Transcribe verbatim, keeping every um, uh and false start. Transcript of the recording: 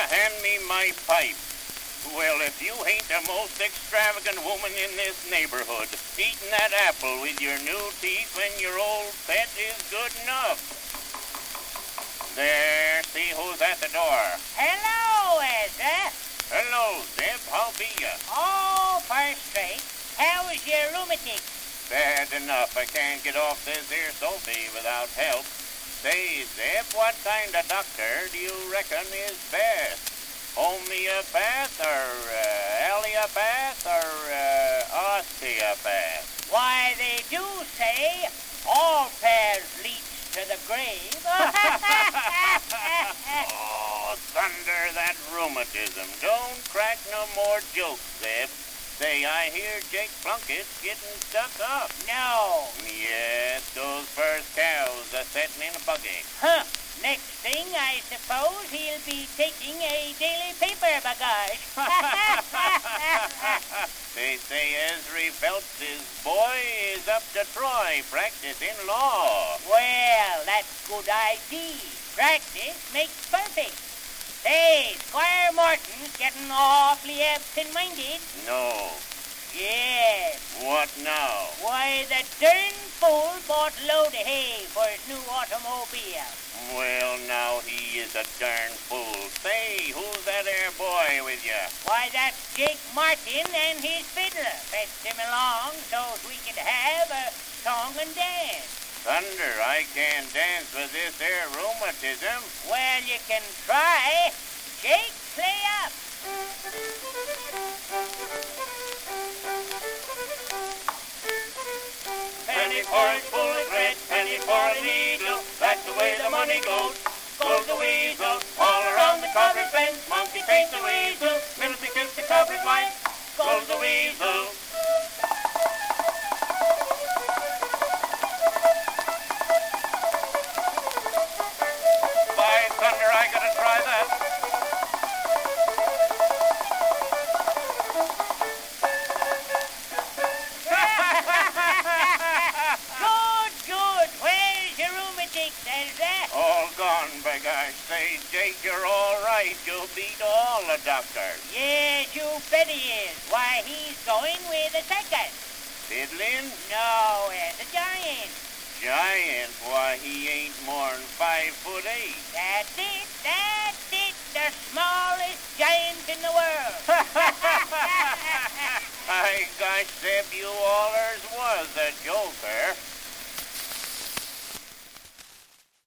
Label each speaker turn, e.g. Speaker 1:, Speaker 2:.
Speaker 1: hand me my pipe. Well, if you ain't the most extravagant woman in this neighborhood, eating that apple with your new teeth when your old pet is good enough. There, see who's at the door.
Speaker 2: Hello, Ezra.
Speaker 1: Hello, Zeb. How be ya?
Speaker 2: Oh, first rate. How's your rheumatic?
Speaker 1: Bad enough. I can't get off this here Sophie without help. Say, Zeb, what kind of doctor do you reckon is best? Homeopath or uh, allopath or uh, osteopath?
Speaker 2: Why, they do say all paths leads to the grave.
Speaker 1: Oh, thunder, that rheumatism. Don't crack no more jokes, Zeb. Say, I hear Jake Plunkett's getting stuck up.
Speaker 2: No.
Speaker 1: Yes, those first cows are setting in a buggy.
Speaker 2: Huh. Next thing, I suppose he'll be taking a daily paper bagage.
Speaker 1: They say Ezra Phelps' boy is up to Troy practicing law.
Speaker 2: Well, that's good idea. Practice makes perfect. Say, Squire Morton's getting awfully absent-minded.
Speaker 1: No.
Speaker 2: Yes.
Speaker 1: What now?
Speaker 2: Why, the darn fool bought a load of hay for his new automobile.
Speaker 1: Well, now he is a darn fool. Say, who's that there boy with you?
Speaker 2: Why, that's Jake Martin and his fiddler. Fetched him along so we could have a song and dance.
Speaker 1: Thunder, I can't dance with this there rheumatism.
Speaker 2: Well, you can try. Jake, play up.
Speaker 1: Penny for a full of thread, penny for a needle. That's the way the money goes. Goes the weasel. All around the covered fence, monkey takes the weasel. Middlesy kicks the covered wife. Goes the weasel. By thunder, I gotta try that.
Speaker 2: Good, good. Where's your rheumatic, Ezra?
Speaker 1: All gone, by gosh. Say, Jake, you're all right. You beat all the doctors.
Speaker 2: Yes, you bet he is. Why, he's going with a second.
Speaker 1: Fiddling?
Speaker 2: No, as a giant.
Speaker 1: Giant? Why, he ain't more'n five foot eight.
Speaker 2: That's it, that's it. The smallest giant in the world.
Speaker 1: My gosh, Zeb, you allers was a joker.